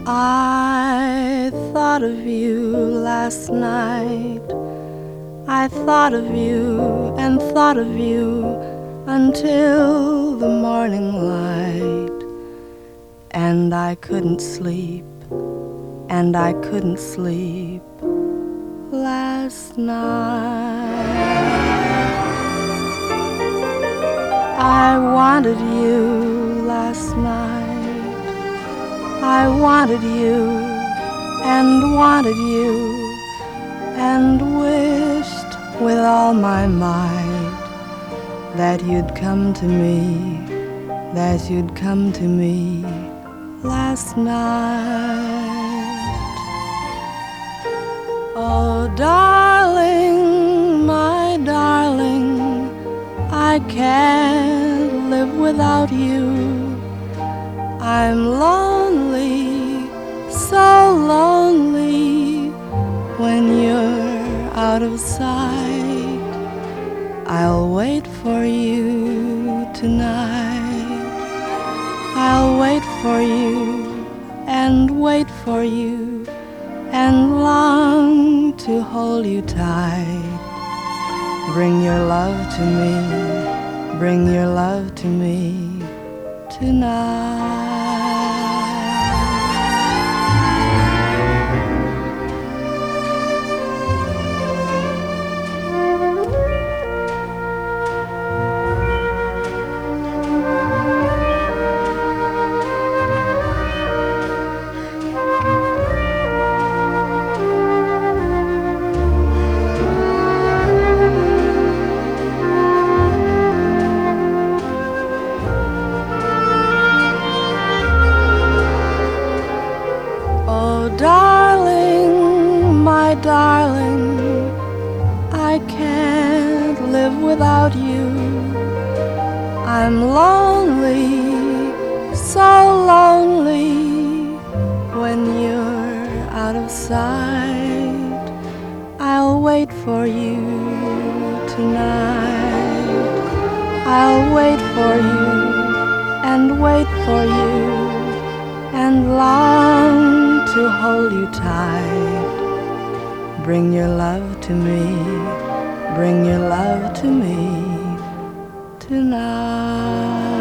I thought of you last night. I thought of you and thought of you until the morning light. And I couldn't sleep, and I couldn't sleep last night. I wanted you last night. I wanted you and wanted you and wished with all my might that you'd come to me, that you'd come to me last night. Oh, darling, my darling, I can't live without you. I'm lonely, so lonely when you're out of sight. I'll wait for you tonight. I'll wait for you and wait for you and long to hold you tight. Bring your love to me, bring your love to me tonight. Darling, my darling, I can't live without you. I'm lonely, so lonely when you're out of sight. I'll wait for you tonight. I'll wait for you and wait for you and long to hold you tight. Bring your love to me, bring your love to me tonight.